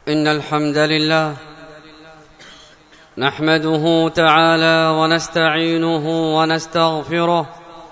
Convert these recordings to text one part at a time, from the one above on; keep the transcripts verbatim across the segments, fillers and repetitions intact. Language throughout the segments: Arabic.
إن الحمد لله نحمده تعالى ونستعينه ونستغفره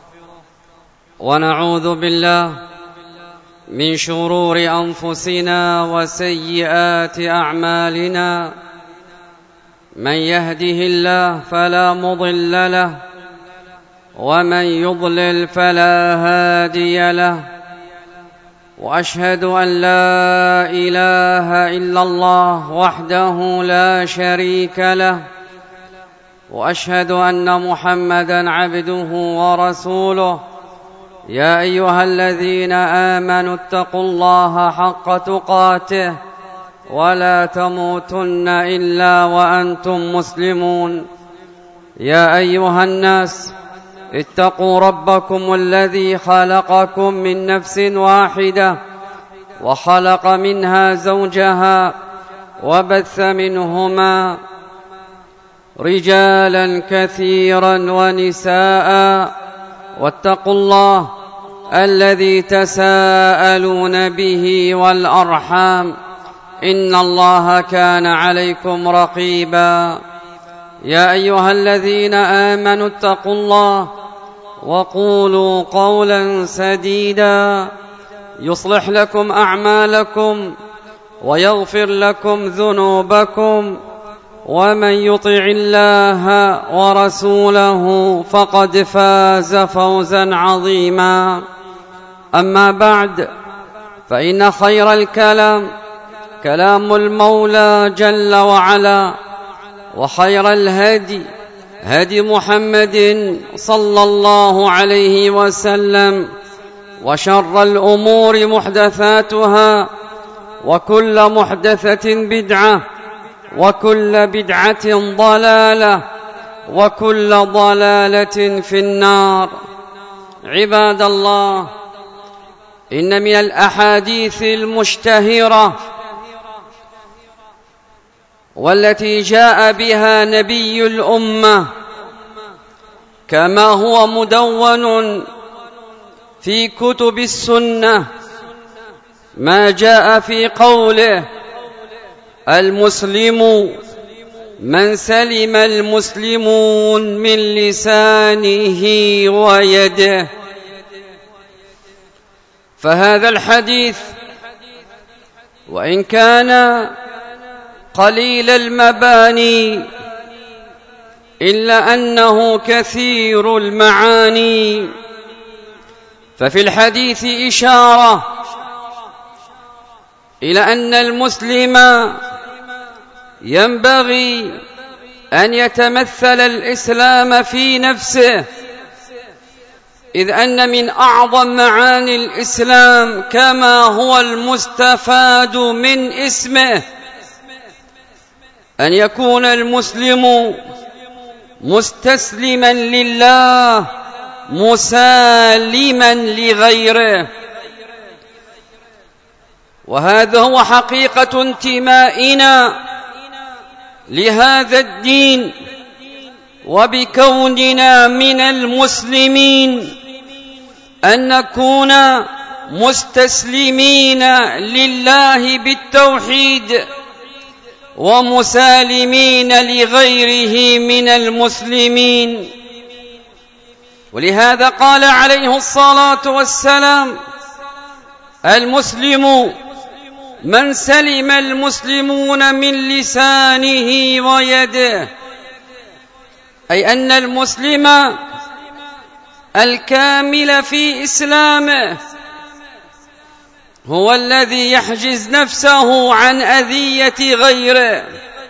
ونعوذ بالله من شرور أنفسنا وسيئات أعمالنا. من يهده الله فلا مضل له ومن يضلل فلا هادي له، وأشهد أن لا إله إلا الله وحده لا شريك له، وأشهد أن محمدًا عبده ورسوله. يا أيها الذين آمنوا اتقوا الله حق تقاته ولا تموتن إلا وأنتم مسلمون. يا أيها الناس اتقوا ربكم الذي خلقكم من نفس واحدة وخلق منها زوجها وبث منهما رجالا كثيرا ونساء، واتقوا الله الذي تساءلون به والأرحام إن الله كان عليكم رقيبا. يا أيها الذين آمنوا اتقوا الله وقولوا قولا سديدا يصلح لكم أعمالكم ويغفر لكم ذنوبكم، ومن يطع الله ورسوله فقد فاز فوزا عظيما. أما بعد، فإن خير الكلام كلام المولى جل وعلا، وخير الهدي هدي محمد صلى الله عليه وسلم، وشر الأمور محدثاتها، وكل محدثة بدعة، وكل بدعة ضلالة، وكل ضلالة في النار. عباد الله، إن من الأحاديث المشتهرة والتي جاء بها نبي الأمة كما هو مدون في كتب السنة ما جاء في قوله: المسلم من سلم المسلمون من لسانه ويده. فهذا الحديث وإن كان قليل المباني إلا أنه كثير المعاني. ففي الحديث إشارة إلى أن المسلم ينبغي أن يتمثل الإسلام في نفسه، إذ أن من أعظم معاني الإسلام كما هو المستفاد من اسمه أن يكون المسلم مستسلما لله مسالما لغيره. وهذا هو حقيقة انتمائنا لهذا الدين، وبكوننا من المسلمين أن نكون مستسلمين لله بالتوحيد ومسالمين لغيره من المسلمين. ولهذا قال عليه الصلاة والسلام: المسلم من سلم المسلمون من لسانه ويده، أي أن المسلم الكامل في إسلامه هو الذي يحجز نفسه عن أذية غيره.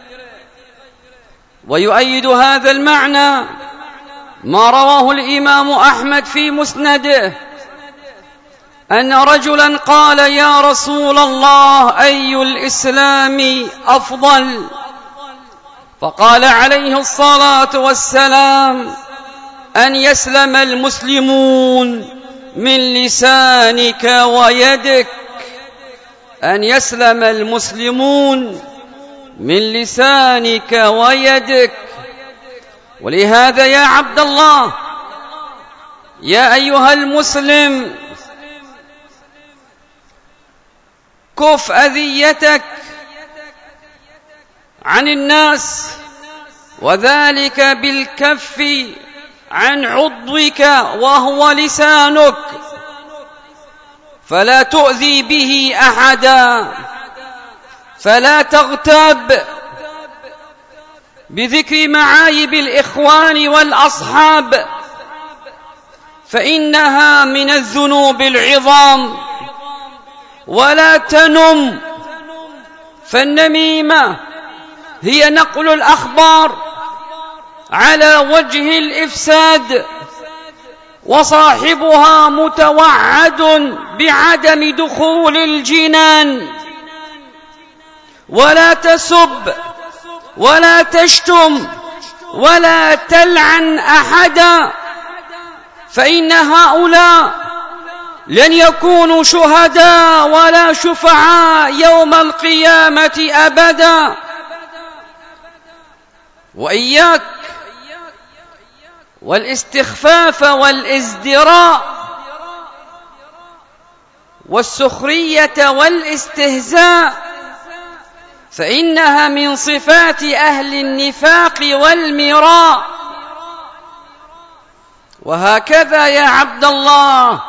ويؤيد هذا المعنى ما رواه الإمام أحمد في مسنده أن رجلا قال: يا رسول الله، أي الإسلام أفضل؟ فقال عليه الصلاة والسلام: أن يسلم المسلمون من لسانك ويدك، أن يسلم المسلمون من لسانك ويدك. ولهذا يا عبد الله، يا أيها المسلم، كف أذيتك عن الناس، وذلك بالكف عن عضوك وهو لسانك، فلا تؤذي به أحدا، فلا تغتاب بذكر معايب الإخوان والأصحاب، فإنها من الذنوب العظام. ولا تنم، فالنميمة هي نقل الأخبار على وجه الإفساد، وصاحبها متوعد بعدم دخول الجنان. ولا تسب ولا تشتم ولا تلعن أحدا، فإن هؤلاء لن يكونوا شهداء ولا شفعاء يوم القيامة أبدا. وإياك والاستخفاف والازدراء والسخرية والاستهزاء، فإنها من صفات أهل النفاق والمراء. وهكذا يا عبد الله،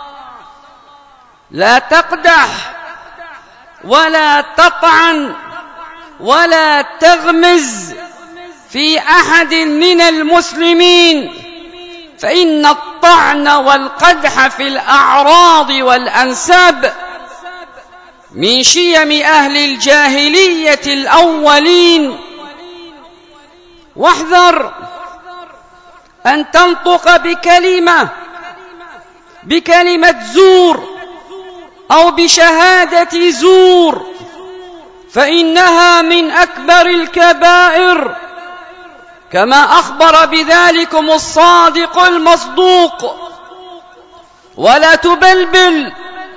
لا تقدح ولا تطعن ولا تغمز في أحد من المسلمين، فإن الطعن والقدح في الأعراض والأنساب من شيم أهل الجاهلية الأولين. واحذر أن تنطق بكلمة بكلمة زور أو بشهادة زور، فإنها من أكبر الكبائر، كما أخبر بذلكم الصادق المصدوق. ولا تبلبل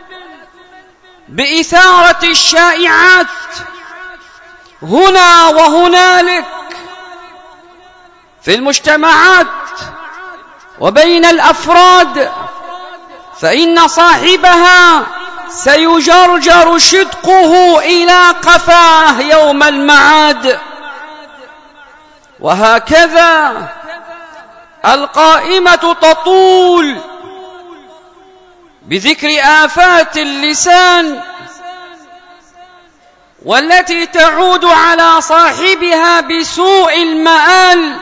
بإثارة الشائعات هنا وهنالك في المجتمعات وبين الأفراد، فإن صاحبها سيجرجر شدقه إلى قفاه يوم المعاد. وهكذا القائمة تطول بذكر آفات اللسان، والتي تعود على صاحبها بسوء المآل.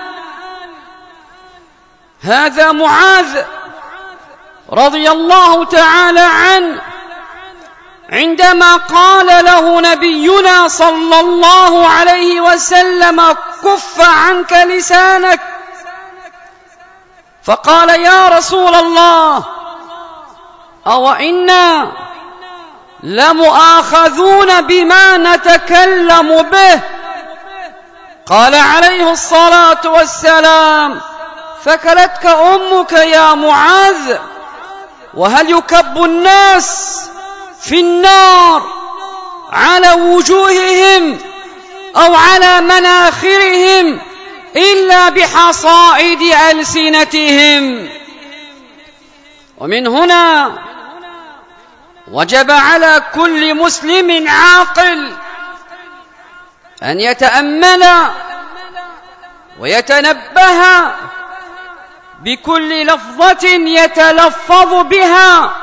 هذا معاذ رضي الله تعالى عنه عندما قال له نبينا صلى الله عليه وسلم: كف عنك لسانك، فقال: يا رسول الله، أو إنا لمؤاخذون بما نتكلم به؟ قال عليه الصلاة والسلام: ثكلتك أمك يا معاذ. وهل يكب الناس في النار على وجوههم أو على مناخرهم إلا بحصائد ألسنتهم؟ ومن هنا وجب على كل مسلم عاقل أن يتأمل ويتنبه بكل لفظة يتلفظ بها،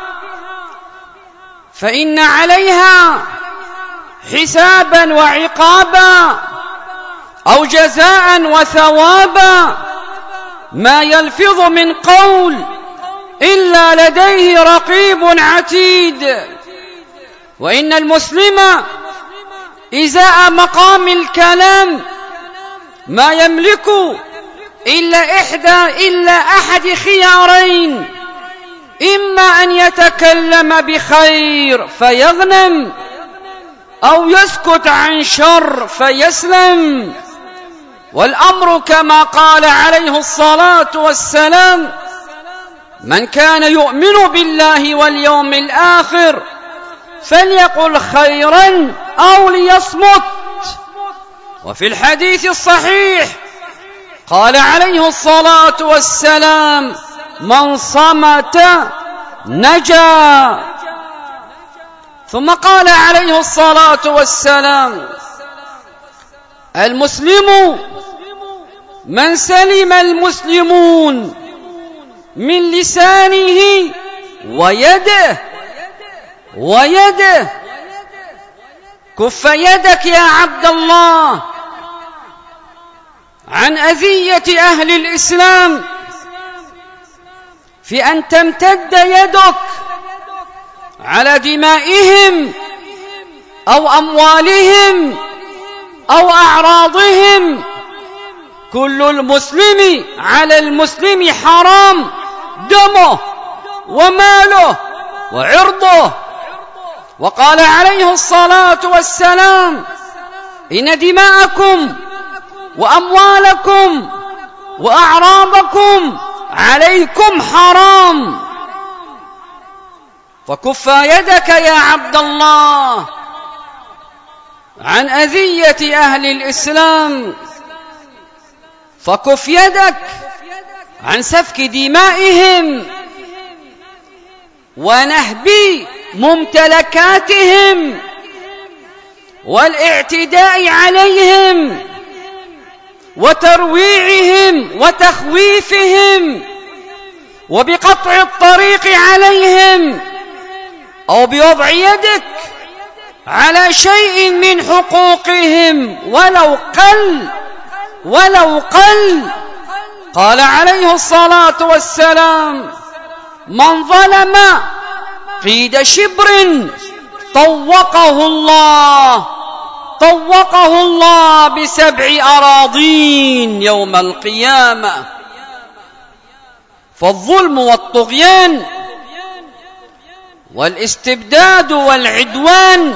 فإن عليها حسابا وعقابا أو جزاء وثوابا. ما يلفظ من قول إلا لديه رقيب عتيد. وإن المسلم إزاء مقام الكلام ما يملك إلا إحدى إلا أحد خيارين: إما أن يتكلم بخير فيغنم، أو يسكت عن شر فيسلم. والأمر كما قال عليه الصلاة والسلام: من كان يؤمن بالله واليوم الآخر فليقل خيرا أو ليصمت. وفي الحديث الصحيح قال عليه الصلاة والسلام: من صمت نجا. ثم قال عليه الصلاة والسلام: المسلم من سلم المسلمون من لسانه ويده ويده. كف يدك يا عبد الله عن أذية أهل الإسلام في أن تمتد يدك على دمائهم أو أموالهم أو أعراضهم. كل المسلم على المسلم حرام دمه وماله وعرضه. وقال عليه الصلاة والسلام: إن دماءكم وأموالكم وأعراضكم عليكم حرام. فكف يدك يا عبد الله عن أذية أهل الإسلام، فكف يدك عن سفك دمائهم ونهب ممتلكاتهم والاعتداء عليهم وترويعهم وتخويفهم وبقطع الطريق عليهم، أو بوضع يدك على شيء من حقوقهم ولو قل ولو قل. قال عليه الصلاة والسلام: من ظلم قيد شبر طوقه الله طوقه الله بسبع أراضين يوم القيامة. فالظلم والطغيان والاستبداد والعدوان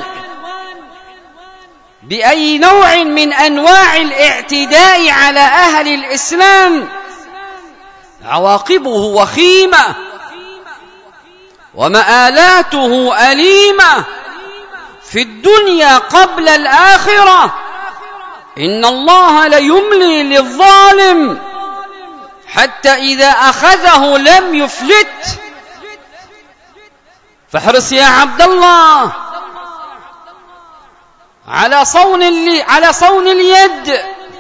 بأي نوع من أنواع الاعتداء على أهل الإسلام عواقبه وخيمة ومآلاته أليمة في الدنيا قبل الآخرة. إن الله ليملي للظالم حتى إذا أخذه لم يفلت. فاحرص يا عبد الله على صون على صون اليد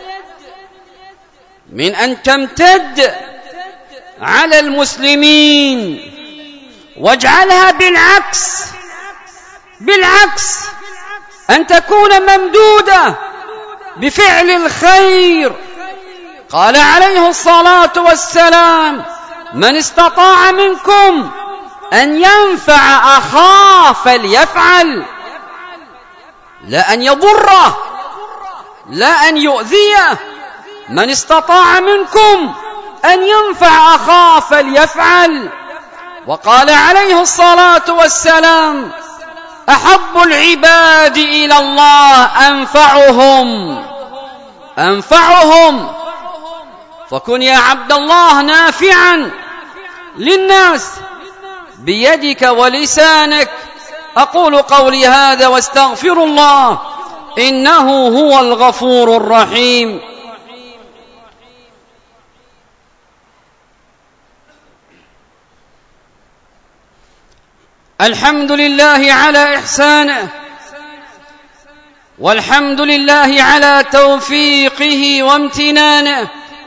من أن تمتد على المسلمين، واجعلها بالعكس بالعكس أن تكون ممدودة بفعل الخير. قال عليه الصلاة والسلام: من استطاع منكم أن ينفع أخاه فليفعل، لا أن يضره لا أن يؤذيه. من استطاع منكم أن ينفع أخاه فليفعل. وقال عليه الصلاة والسلام: أحب العباد إلى الله أنفعهم أنفعهم. فكن يا عبد الله نافعا للناس بيدك ولسانك. أقول قولي هذا واستغفر الله إنه هو الغفور الرحيم. الحمد لله على إحسانه، والحمد لله على توفيقه وامتنانه،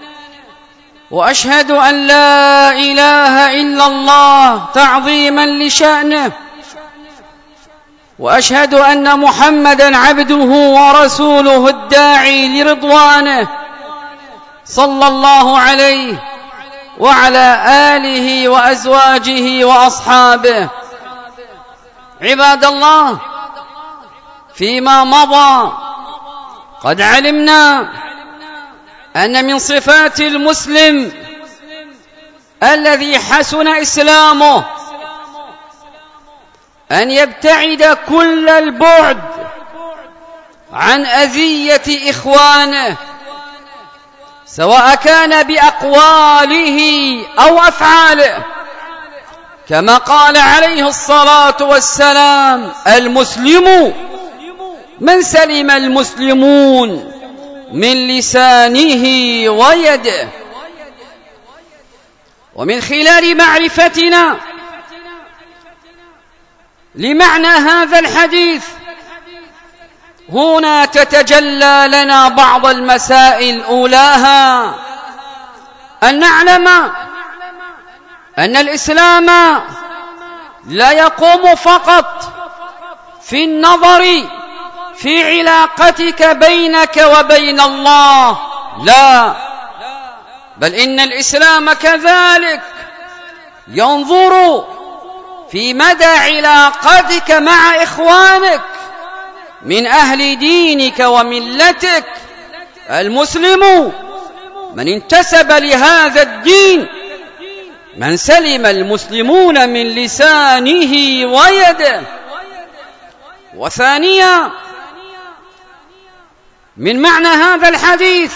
وأشهد أن لا إله إلا الله تعظيما لشأنه، وأشهد أن محمدا عبده ورسوله الداعي لرضوانه، صلى الله عليه وعلى آله وأزواجه وأصحابه. عباد الله، فيما مضى قد علمنا أن من صفات المسلم الذي حسن إسلامه أن يبتعد كل البعد عن أذية إخوانه، سواء كان بأقواله أو أفعاله، كما قال عليه الصلاة والسلام: المسلم من سلم المسلمون من لسانه ويده. ومن خلال معرفتنا لمعنى هذا الحديث هنا تتجلى لنا بعض المسائل. أولاها أن نعلم أن الإسلام لا يقوم فقط في النظر في علاقتك بينك وبين الله، لا، بل إن الإسلام كذلك ينظر في مدى علاقتك مع إخوانك من أهل دينك وملتك. المسلم من انتسب لهذا الدين من سلم المسلمون من لسانه ويده. وثانيا من معنى هذا الحديث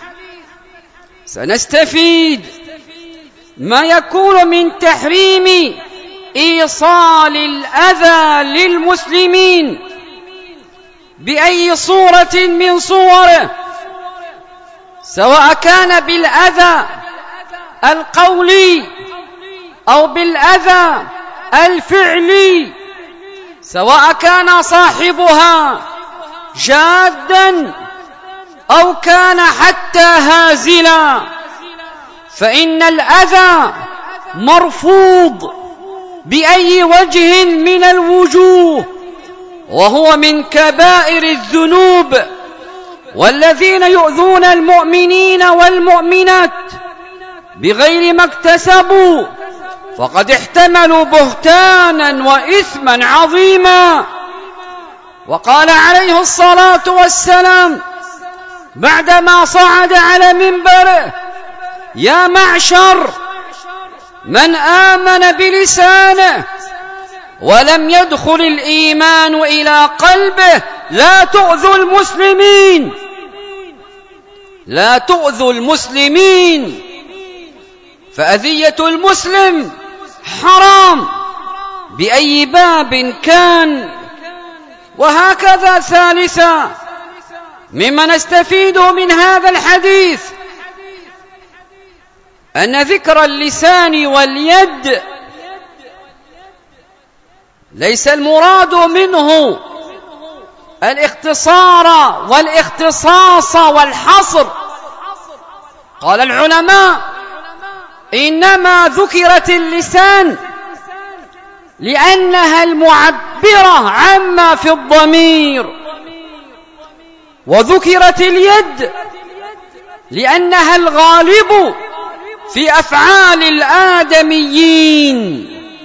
سنستفيد ما يكون من تحريم إيصال الأذى للمسلمين بأي صورة من صوره، سواء كان بالأذى القولي أو بالأذى الفعلي، سواء كان صاحبها جادا أو كان حتى هازلا، فإن الأذى مرفوض بأي وجه من الوجوه، وهو من كبائر الذنوب. والذين يؤذون المؤمنين والمؤمنات بغير ما اكتسبوا فقد احتملوا بهتانا وإثما عظيما. وقال عليه الصلاة والسلام بعدما صعد على منبره: يا معشر من آمن بلسانه ولم يدخل الإيمان إلى قلبه لا تؤذوا المسلمين، لا تؤذوا المسلمين، فأذية المسلم حرام بأي باب كان. وهكذا ثالثا مما نستفيد من هذا الحديث أن ذكر اللسان واليد ليس المراد منه الاختصار والاختصاص والحصر. قال العلماء: إنما ذكرت اللسان لأنها المعبرة عما في الضمير، وذكرت اليد لأنها الغالب في أفعال الآدميين.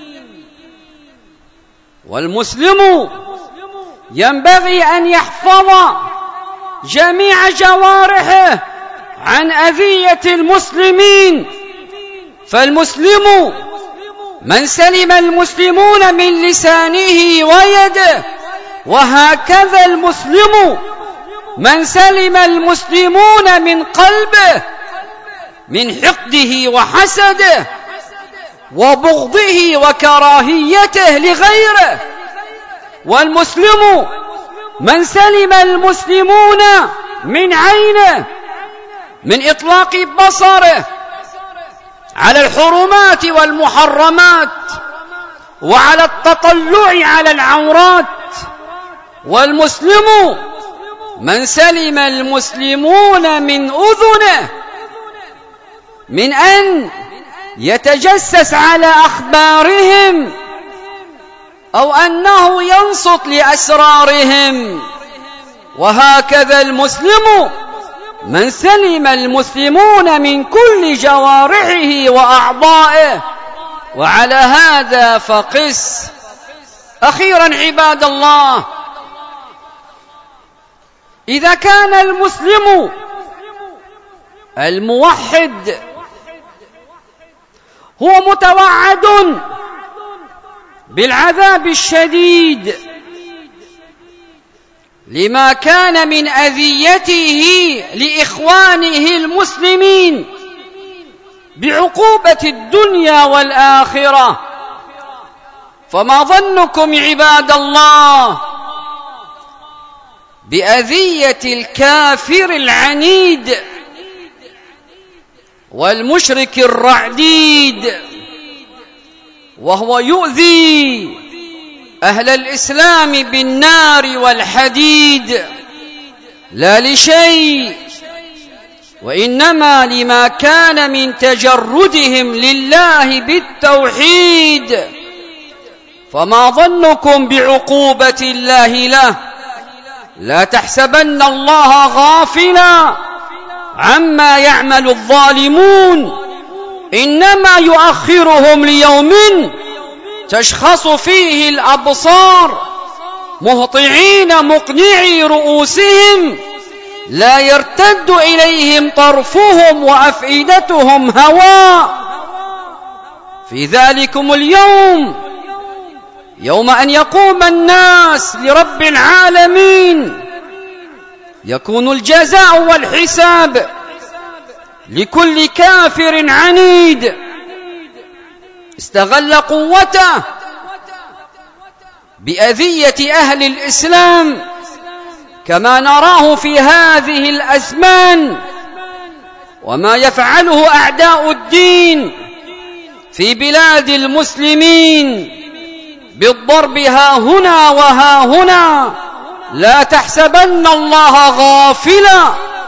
والمسلم ينبغي أن يحفظ جميع جوارحه عن أذية المسلمين، فالمسلم من سلم المسلمون من لسانه ويده، وهكذا المسلم من سلم المسلمون من قلبه من حقده وحسده وبغضه وكراهيته لغيره. والمسلم من سلم المسلمون من عينه من إطلاق بصره على الحرمات والمحرمات وعلى التطلع على العورات. والمسلم من سلم المسلمون من أذنه من أن يتجسس على أخبارهم أو أنه ينصت لأسرارهم. وهكذا المسلم من سلم المسلمون من كل جوارحه وأعضائه. وعلى هذا فقس. أخيرا عباد الله، إذا كان المسلم الموحد هو متوعد بالعذاب الشديد لما كان من أذيته لإخوانه المسلمين بعقوبة الدنيا والآخرة، فما ظنكم عباد الله بأذية الكافر العنيد والمشرك الرعديد، وهو يؤذي أهل الإسلام بالنار والحديد. لا لشيء، وإنما لما كان من تجردهم لله بالتوحيد. فما ظنكم بعقوبة الله له؟ لا تحسبن الله غافلا عما يعمل الظالمون، إنما يؤخرهم ليوم تشخص فيه الأبصار مهطعين مقنعي رؤوسهم لا يرتد إليهم طرفهم وأفئدتهم هواء. في ذلكم اليوم، يوم أن يقوم الناس لرب العالمين، يكون الجزاء والحساب لكل كافر عنيد استغل قوته بأذية أهل الإسلام، كما نراه في هذه الأزمان، وما يفعله أعداء الدين في بلاد المسلمين بالضرب ها هنا وها هنا. لا تحسبن الله غافلا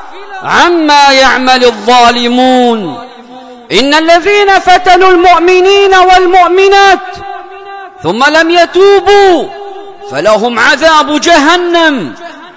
عما يعمل الظالمون. إن الذين فتنوا المؤمنين والمؤمنات ثم لم يتوبوا فلهم عذاب جهنم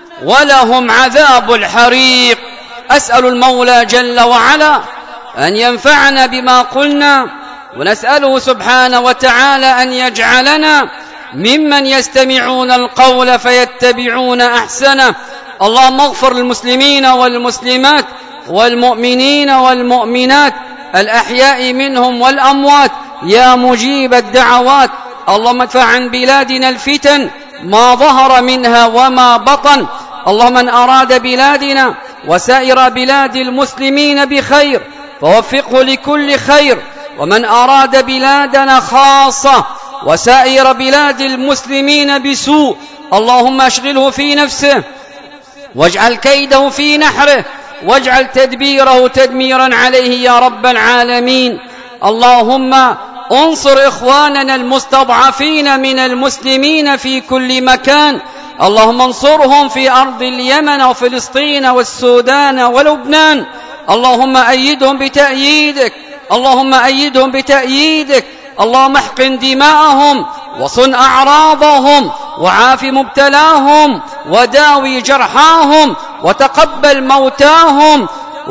ولهم عذاب الحريق. أسأل المولى جل وعلا أن ينفعنا بما قلنا، ونسأله سبحانه وتعالى أن يجعلنا ممن يستمعون القول فيتبعون أحسنه. اللهم اغفر للمسلمين والمسلمات والمؤمنين والمؤمنات الأحياء منهم والأموات يا مجيب الدعوات. اللهم ادفع عن بلادنا الفتن ما ظهر منها وما بطن. اللهم من أراد بلادنا وسائر بلاد المسلمين بخير فوفقه لكل خير، ومن أراد بلادنا خاصة وسائر بلاد المسلمين بسوء اللهم اشغله في نفسه واجعل كيده في نحره واجعل تدبيره تدميرا عليه يا رب العالمين. اللهم انصر إخواننا المستضعفين من المسلمين في كل مكان، اللهم انصرهم في أرض اليمن وفلسطين والسودان ولبنان. اللهم أيدهم بتأييدك، اللهم أيدهم بتأييدك. اللهم احقن دماءهم وصن أعراضهم وعاف مبتلاهم وداوي جرحاهم وتقبل موتاهم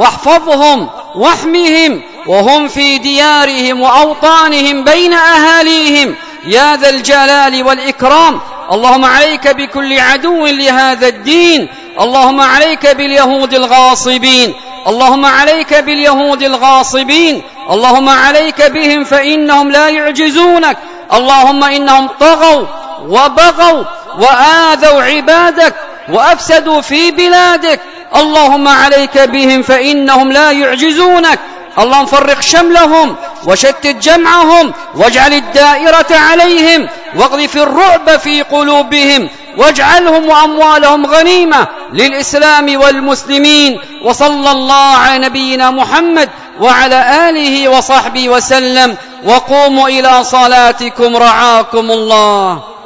واحفظهم واحمهم وهم في ديارهم وأوطانهم بين أهاليهم يا ذا الجلال والإكرام. اللهم عليك بكل عدو لهذا الدين، اللهم عليك باليهود الغاصبين، اللهم عليك باليهود الغاصبين، اللهم عليك بهم فإنهم لا يعجزونك. اللهم إنهم طغوا وبغوا وآذوا عبادك وأفسدوا في بلادك، اللهم عليك بهم فإنهم لا يعجزونك. اللهم فرق شملهم وشتت جمعهم واجعل الدائرة عليهم واقذف الرعب في قلوبهم واجعلهم وأموالهم غنيمة للإسلام والمسلمين. وصلى الله على نبينا محمد وعلى آله وصحبه وسلم. وقوموا إلى صلاتكم رعاكم الله.